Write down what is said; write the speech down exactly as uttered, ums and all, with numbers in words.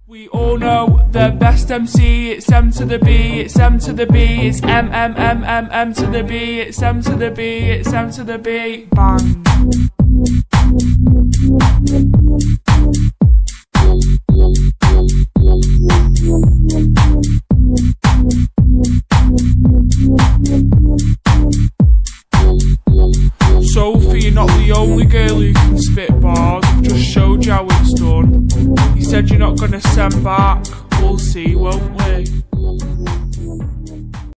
We all know the best M C, it's M to the B, it's M to the B, it's M, M, M, M, M to the B, it's M to the B, it's M to the B, bang. Sophie, you're not the only girl who can spit bars, I've just showed you how it's done. You said you're not gonna send back, we'll see, won't we?